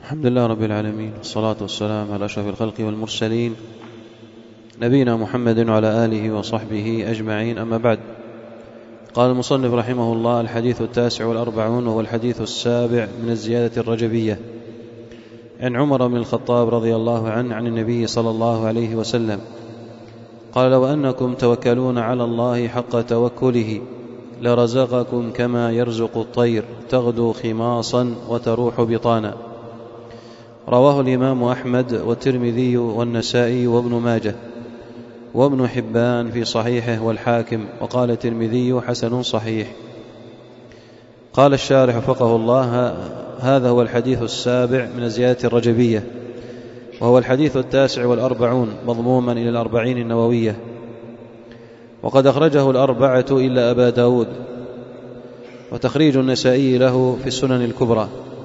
الحمد لله رب العالمين، والصلاة والسلام على أشرف الخلق والمرسلين نبينا محمد وعلى آله وصحبه أجمعين، أما بعد. قال المصنف رحمه الله: الحديث 49 وهو الحديث 7 من الزيادة الرجبية. عن عمر بن الخطاب رضي الله عنه عن النبي صلى الله عليه وسلم قال: لو أنكم توكلون على الله حق توكله لرزقكم كما يرزق الطير تغدو خماصا وتروح بطانا. رواه الإمام أحمد والترمذي والنسائي وابن ماجه وابن حبان في صحيحه والحاكم، وقال الترمذي: حسن صحيح. قال الشارح وفقه الله: هذا هو الحديث 7 من الزيادة الرجبية، وهو الحديث 49 مضموما إلى 40 النووية، وقد أخرجه 4 إلا أبا داود، وتخريج النسائي له في السنن الكبرى،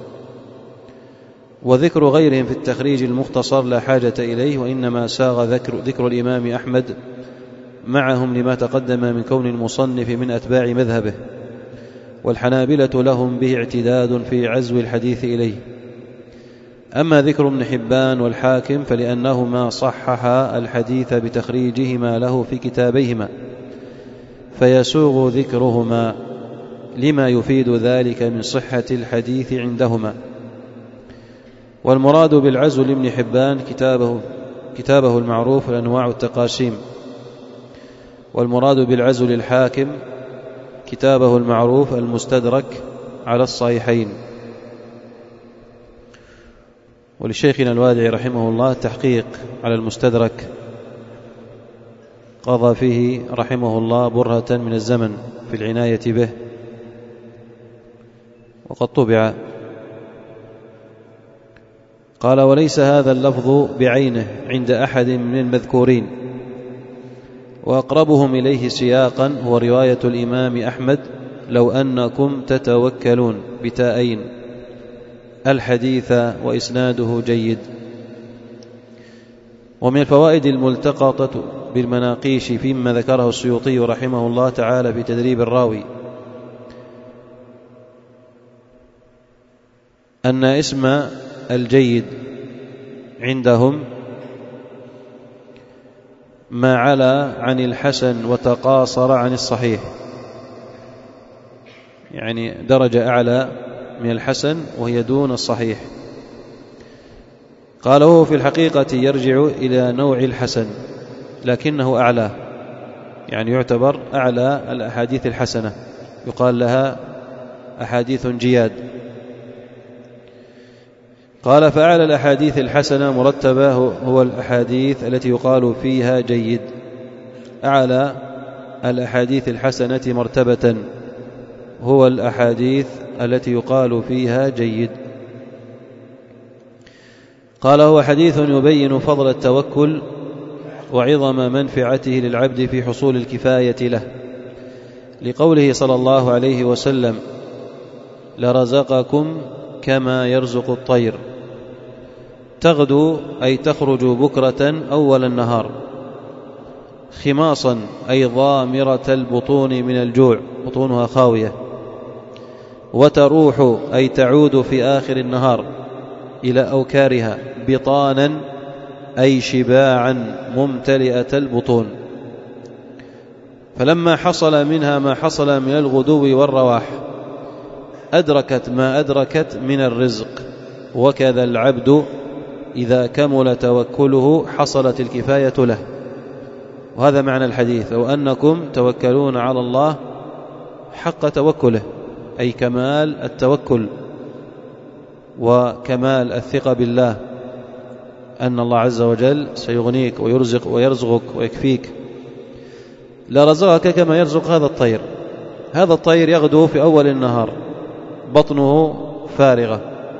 وذكر غيرهم في التخريج المختصر لا حاجة إليه، وإنما ساغ ذكر الإمام أحمد معهم لما تقدم من كون المصنف من أتباع مذهبه، والحنابلة لهم به اعتداد في عزو الحديث إليه. أما ذكر ابن حبان والحاكم فلأنهما صححا الحديث بتخريجهما له في كتابيهما، فيسوغ ذكرهما لما يفيد ذلك من صحة الحديث عندهما. والمراد بالعزو لابن حبان كتابه المعروف الأنواع التقاسيم، والمراد بالعزو للحاكم كتابه المعروف المستدرك على الصحيحين. ولشيخنا الوادعي رحمه الله تحقيق على المستدرك قضى فيه رحمه الله برهة من الزمن في العناية به، وقد طبع. قال: وليس هذا اللفظ بعينه عند أحد من المذكورين، وأقربهم إليه سياقا هو رواية الإمام أحمد: لو أنكم تتوكلون بتاءين الحديث، وإسناده جيد. ومن الفوائد الملتقطة بالمناقيش فيما ذكره السيوطي رحمه الله تعالى في تدريب الراوي أن اسم الجيد عندهم ما علا عن الحسن وتقاصر عن الصحيح، يعني درجة أعلى من الحسن وهي دون الصحيح. قال: وهو في الحقيقة يرجع إلى نوع الحسن لكنه أعلى، يعني يعتبر أعلى الأحاديث الحسنة، يقال لها أحاديث جياد. قال: فأعلى الأحاديث الحسنة مرتبة هو الأحاديث التي يقال فيها جيد. أعلى الأحاديث الحسنة مرتبة هو الأحاديث التي يقال فيها جيد. قال: هو حديث يبين فضل التوكل وعظم منفعته للعبد في حصول الكفاية له، لقوله صلى الله عليه وسلم: لرزقكم كما يرزق الطير. تغدو أي تخرج بكرة أول النهار، خماصا أي ضامرة البطون من الجوع، بطونها خاوية، وتروح أي تعود في آخر النهار إلى أوكارها، بطانا أي شباعا ممتلئة البطون. فلما حصل منها ما حصل من الغدو والرواح أدركت ما أدركت من الرزق، وكذا العبد إذا كمل توكله حصلت الكفاية له. وهذا معنى الحديث: لو أنكم توكلون على الله حق توكله، أي كمال التوكل وكمال الثقة بالله أن الله عز وجل سيغنيك ويرزقك ويكفيك. لرزقك كما يرزق هذا الطير. هذا الطير يغدو في أول النهار، بطنه فارغة،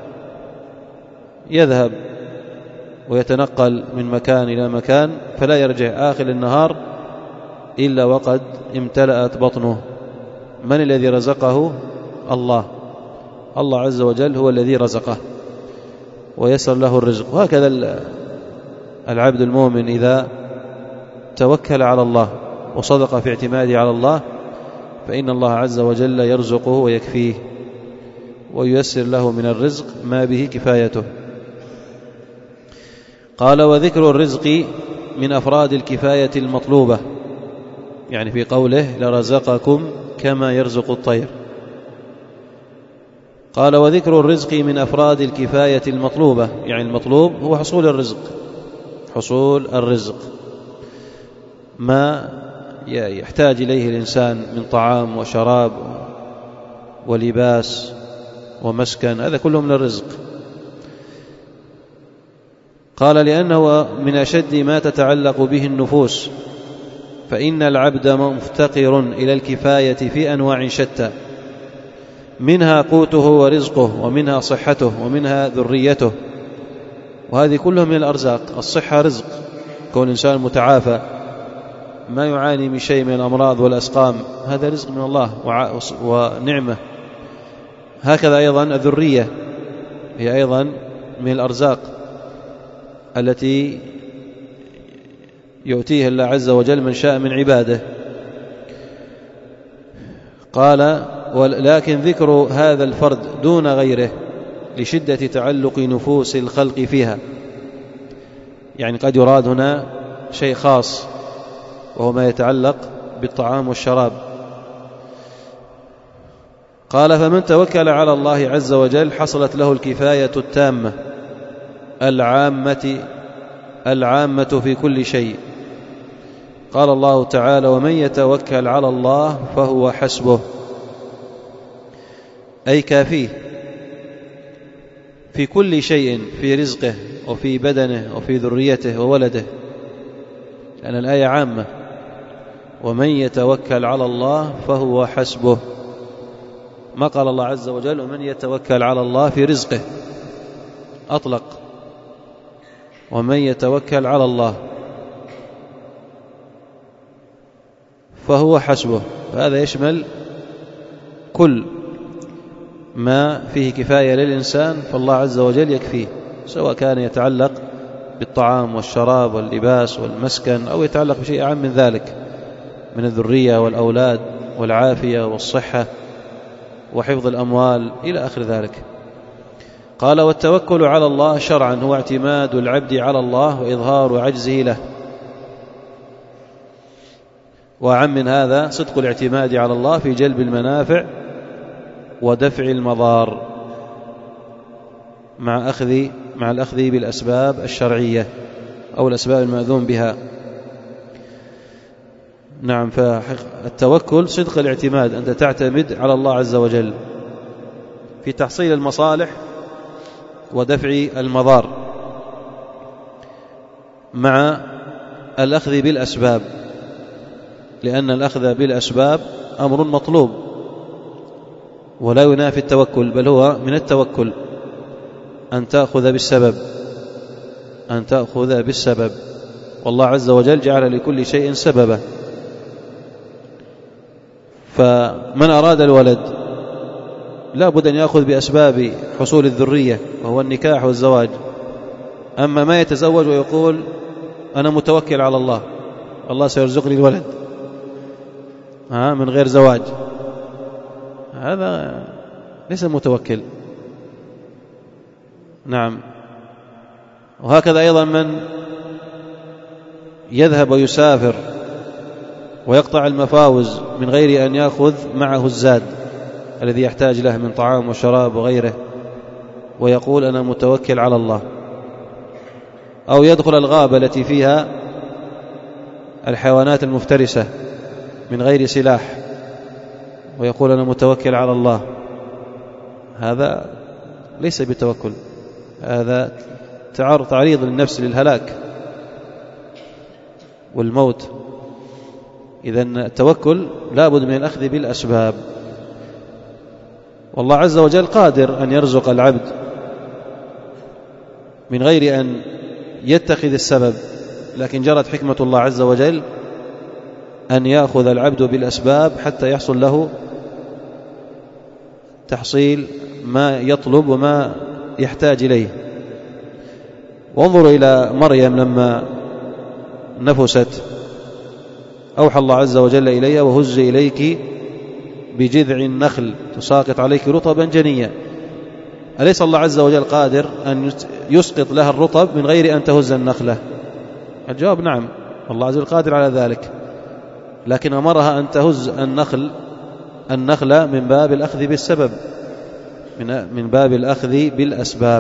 يذهب ويتنقل من مكان إلى مكان، فلا يرجع آخر النهار إلا وقد امتلأت بطنه. من الذي رزقه؟ الله عز وجل هو الذي رزقه ويسر له الرزق. وهكذا العبد المؤمن إذا توكل على الله وصدق في اعتماده على الله فإن الله عز وجل يرزقه ويكفيه وييسر له من الرزق ما به كفايته. قال: وذكر الرزق من أفراد الكفاية المطلوبة، يعني في قوله: لرزقكم كما يرزق الطير. قال: وذكر الرزق من أفراد الكفاية المطلوبة، يعني المطلوب هو حصول الرزق، حصول الرزق، ما يحتاج إليه الإنسان من طعام وشراب ولباس ومسكن، هذا كله من الرزق. قال: لأنه من أشد ما تتعلق به النفوس، فإن العبد مفتقر إلى الكفاية في أنواع شتى، منها قوته ورزقه، ومنها صحته، ومنها ذريته، وهذه كلها من الأرزاق. الصحة رزق، كون إنسان متعافى ما يعاني من شيء من الأمراض والأسقام، هذا رزق من الله ونعمة. هكذا أيضا الذرية هي أيضا من الأرزاق التي يؤتيها الله عز وجل من شاء من عباده. قال: ولكن ذكر هذا الفرد دون غيره لشدة تعلق نفوس الخلق فيها، يعني قد يراد هنا شيء خاص وهو ما يتعلق بالطعام والشراب. قال: فمن توكل على الله عز وجل حصلت له الكفاية التامة العامة في كل شيء. قال الله تعالى: ومن يتوكل على الله فهو حسبه، أي كافيه في كل شيء، في رزقه وفي بدنه وفي ذريته وولده، لأن الآية عامة. ومن يتوكل على الله فهو حسبه، ما قال الله عز وجل ومن يتوكل على الله في رزقه، أطلق ومن يتوكل على الله فهو حسبه، فهذا يشمل كل ما فيه كفاية للإنسان، فالله عز وجل يكفيه، سواء كان يتعلق بالطعام والشراب واللباس والمسكن، أو يتعلق بشيء أعم من ذلك من الذرية والأولاد والعافية والصحة وحفظ الأموال إلى آخر ذلك. قال: والتوكل على الله شرعا هو اعتماد العبد على الله وإظهار عجزه له، وأعم من هذا صدق الاعتماد على الله في جلب المنافع ودفع المضار مع الأخذ بالأسباب الشرعية أو الأسباب المأذون بها. نعم، فالتوكل صدق الاعتماد، أنت تعتمد على الله عز وجل في تحصيل المصالح ودفع المضار مع الأخذ بالأسباب، لأن الأخذ بالأسباب أمر مطلوب ولا ينافي التوكل، بل هو من التوكل أن تأخذ بالسبب، والله عز وجل جعل لكل شيء سببا. فمن أراد الولد لا بد أن يأخذ بأسباب حصول الذرية، وهو النكاح والزواج. أما ما يتزوج ويقول أنا متوكل على الله، الله سيرزقني الولد من غير زواج، هذا ليس متوكل. نعم. وهكذا أيضا من يذهب ويسافر ويقطع المفاوز من غير أن يأخذ معه الزاد الذي يحتاج له من طعام وشراب وغيره، ويقول أنا متوكل على الله. أو يدخل الغابة التي فيها الحيوانات المفترسة من غير سلاح ويقول أنا متوكل على الله، هذا ليس بتوكل، هذا تعريض للنفس للهلاك والموت. إذن التوكل لا بد من الأخذ بالأسباب، والله عز وجل قادر أن يرزق العبد من غير أن يتخذ السبب، لكن جرت حكمة الله عز وجل أن يأخذ العبد بالأسباب حتى يحصل له تحصيل ما يطلب وما يحتاج إليه. وانظروا إلى مريم لما نفست، أوحى الله عز وجل إليها وهز إليك بجذع النخل تساقط عليك رطبا جنيا، أليس الله عز وجل قادر أن يسقط لها الرطب من غير أن تهز النخلة؟ الجواب نعم، الله عز وجل قادر على ذلك، لكن أمرها أن تهز النخلة من باب الأخذ بالسبب، من باب الأخذ بالأسباب.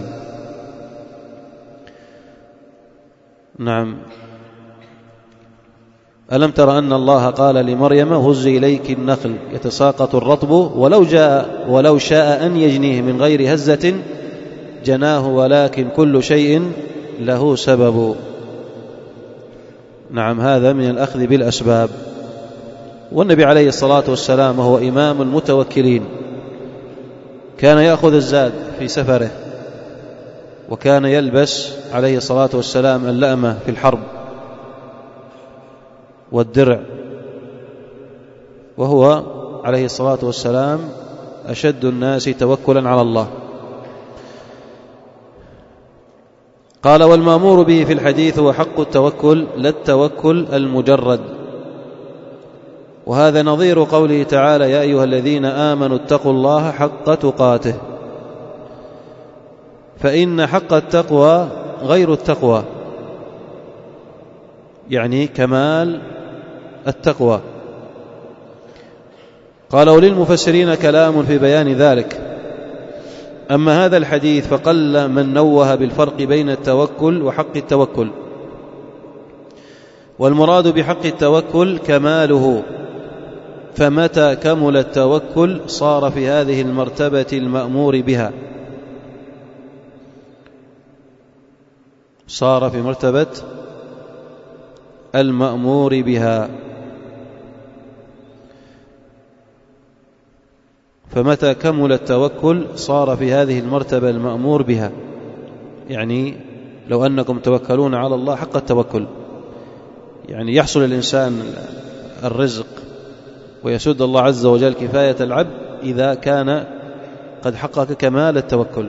نعم. ألم تر أن الله قال لمريم هزي إليك النخل يتساقط الرطب ولو شاء أن يجنيه من غير هزة جناه ولكن كل شيء له سبب. نعم، هذا من الأخذ بالأسباب. والنبي عليه الصلاة والسلام وهو إمام المتوكلين كان يأخذ الزاد في سفره، وكان يلبس عليه الصلاة والسلام اللأمة في الحرب والدرع، وهو عليه الصلاة والسلام أشد الناس توكلا على الله. قال: والمأمور به في الحديث هو حق التوكل لا التوكل المجرد. وهذا نظير قوله تعالى: يا أيها الذين آمنوا اتقوا الله حق تقاته. فإن حق التقوى غير التقوى، يعني كمال التقوى. قالوا للمفسرين كلام في بيان ذلك، أما هذا الحديث فقل من نوه بالفرق بين التوكل وحق التوكل، والمراد بحق التوكل كماله، فمتى كمل التوكل صار في هذه المرتبة المأمور بها، صار في مرتبة المأمور بها. فمتى كمل التوكل صار في هذه المرتبة المأمور بها، يعني لو أنكم توكلون على الله حق التوكل، يعني يحصل الإنسان الرزق ويسد الله عز وجل كفاية العبد إذا كان قد حقق كمال التوكل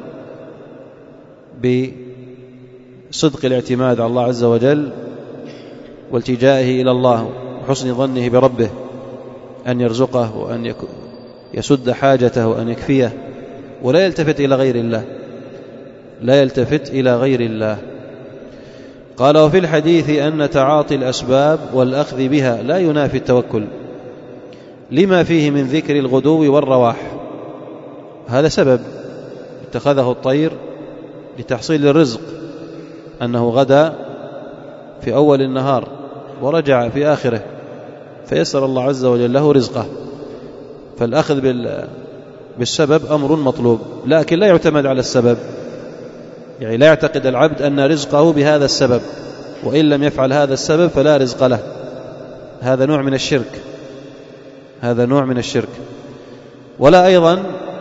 بصدق الاعتماد على الله عز وجل والتجائه إلى الله وحسن ظنه بربه أن يرزقه وأن يسد حاجته وأن يكفيه، ولا يلتفت إلى غير الله، لا يلتفت إلى غير الله. قال: وفي الحديث أن تعاطي الأسباب والأخذ بها لا ينافي التوكل، لما فيه من ذكر الغدو والرواح. هذا سبب اتخذه الطير لتحصيل الرزق، أنه غدا في أول النهار ورجع في آخره، فيسر الله عز وجل له رزقه. فالأخذ بالسبب أمر مطلوب، لكن لا يعتمد على السبب، يعني لا يعتقد العبد أن رزقه بهذا السبب، وإن لم يفعل هذا السبب فلا رزق له. هذا نوع من الشرك، هذا نوع من الشرك. ولا أيضا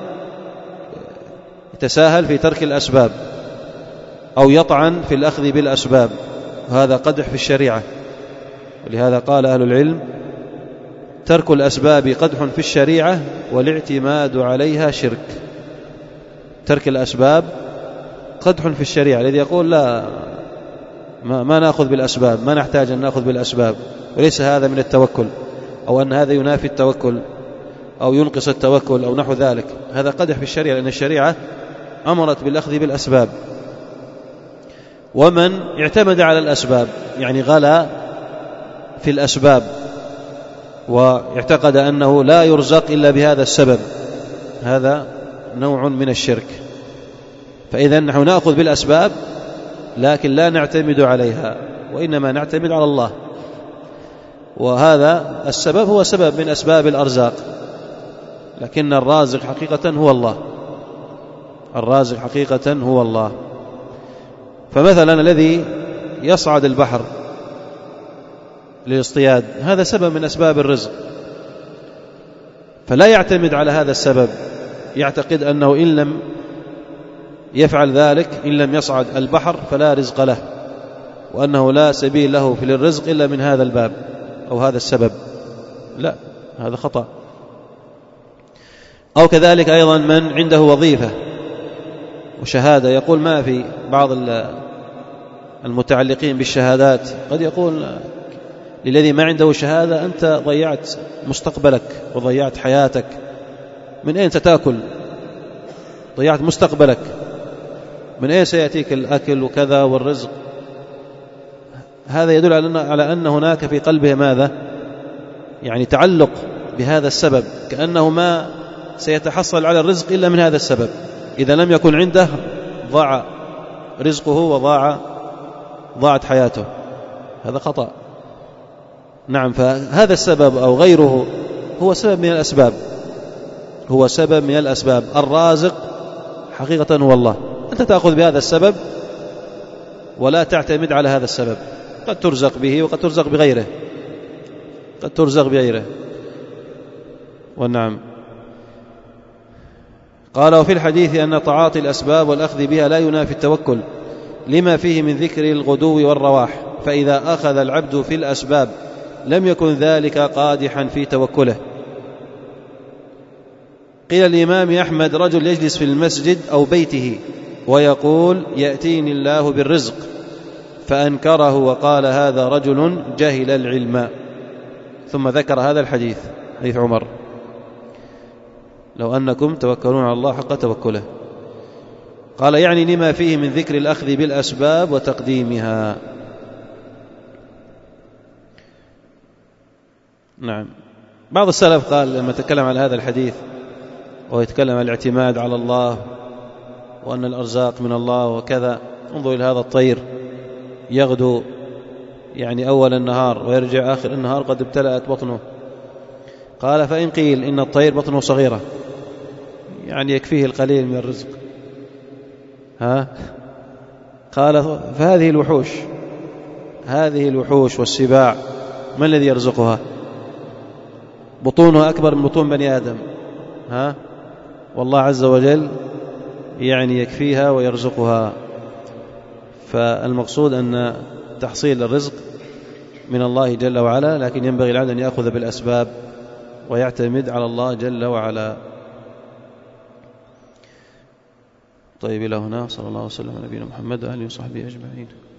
يتساهل في ترك الأسباب أو يطعن في الأخذ بالأسباب، وهذا قدح في الشريعة. ولهذا قال أهل العلم: ترك الأسباب قدح في الشريعة والاعتماد عليها شرك. ترك الأسباب قدح في الشريعة، الذي يقول لا ما نأخذ بالأسباب، ما نحتاج أن نأخذ بالأسباب، وليس هذا من التوكل، أو أن هذا ينافي التوكل أو ينقص التوكل أو نحو ذلك، هذا قدح في الشريعة، لأن الشريعة أمرت بالأخذ بالأسباب. ومن اعتمد على الأسباب، يعني غلا في الأسباب واعتقد أنه لا يرزق إلا بهذا السبب، هذا نوع من الشرك. فإذا نحن نأخذ بالأسباب لكن لا نعتمد عليها، وإنما نعتمد على الله، وهذا السبب هو سبب من أسباب الأرزاق، لكن الرازق حقيقة هو الله، الرازق حقيقة هو الله. فمثلا الذي يصعد البحر للاصطياد هذا سبب من أسباب الرزق، فلا يعتمد على هذا السبب، يعتقد أنه إن لم يفعل ذلك، إن لم يصعد البحر فلا رزق له، وأنه لا سبيل له في الرزق إلا من هذا الباب أو هذا السبب. لا، هذا خطأ. أو كذلك أيضا من عنده وظيفة وشهادة، يقول ما في، بعض المتعلقين بالشهادات قد يقول للذي ما عنده شهادة: أنت ضيعت مستقبلك وضيعت حياتك، من أين ستأكل؟ ضيعت مستقبلك، من أين سيأتيك الأكل وكذا والرزق. هذا يدل على أن هناك في قلبه ماذا؟ يعني تعلق بهذا السبب، كأنه ما سيتحصل على الرزق إلا من هذا السبب. إذا لم يكن عنده ضاع رزقه وضاعت حياته، هذا خطأ. نعم، فهذا السبب أو غيره هو سبب من الأسباب، هو سبب من الأسباب. الرازق حقيقة هو الله. أنت تأخذ بهذا السبب ولا تعتمد على هذا السبب. قد ترزق به وقد ترزق بغيره، قد ترزق بغيره. والنعم. قال: وفي الحديث أن تعاطي الأسباب والأخذ بها لا ينافي التوكل، لما فيه من ذكر الغدو والرواح، فإذا أخذ العبد في الأسباب لم يكن ذلك قادحا في توكله. قيل الإمام أحمد: رجل يجلس في المسجد أو بيته ويقول: يأتيني الله بالرزق، فأنكره وقال: هذا رجل جهل العلم. ثم ذكر هذا الحديث، حديث عمر: لو أنكم توكلون على الله حق توكله. قال: يعني لما فيه من ذكر الأخذ بالأسباب وتقديمها. نعم. بعض السلف قال لما تكلم على هذا الحديث ويتكلم عن الاعتماد على الله وأن الأرزاق من الله وكذا، انظر إلى هذا الطير يغدو يعني أول النهار ويرجع آخر النهار قد ابتلأت بطنه. قال: فإن قيل إن الطير بطنه صغيرة يعني يكفيه القليل من الرزق، قال: فهذه الوحوش، هذه الوحوش والسباع ما الذي يرزقها؟ بطونها أكبر من بطون بني آدم، والله عز وجل يعني يكفيها ويرزقها. فالمقصود أن تحصيل الرزق من الله جل وعلا، لكن ينبغي العبد أن يأخذ بالأسباب ويعتمد على الله جل وعلا. طيب، إلى هنا. صلى الله وسلم على نبينا محمد وآله وصحبه أجمعين.